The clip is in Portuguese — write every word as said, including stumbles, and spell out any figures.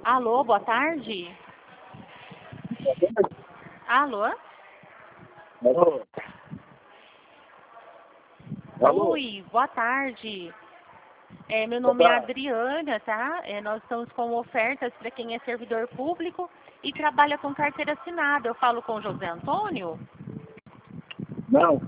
Alô, boa tarde. Alô? Alô? Alô? Oi, boa tarde. É, meu Boa nome é tarde. Adriana, tá? É, nós estamos com ofertas para quem é servidor público e trabalha com carteira assinada. Eu falo com o José Antônio? Não.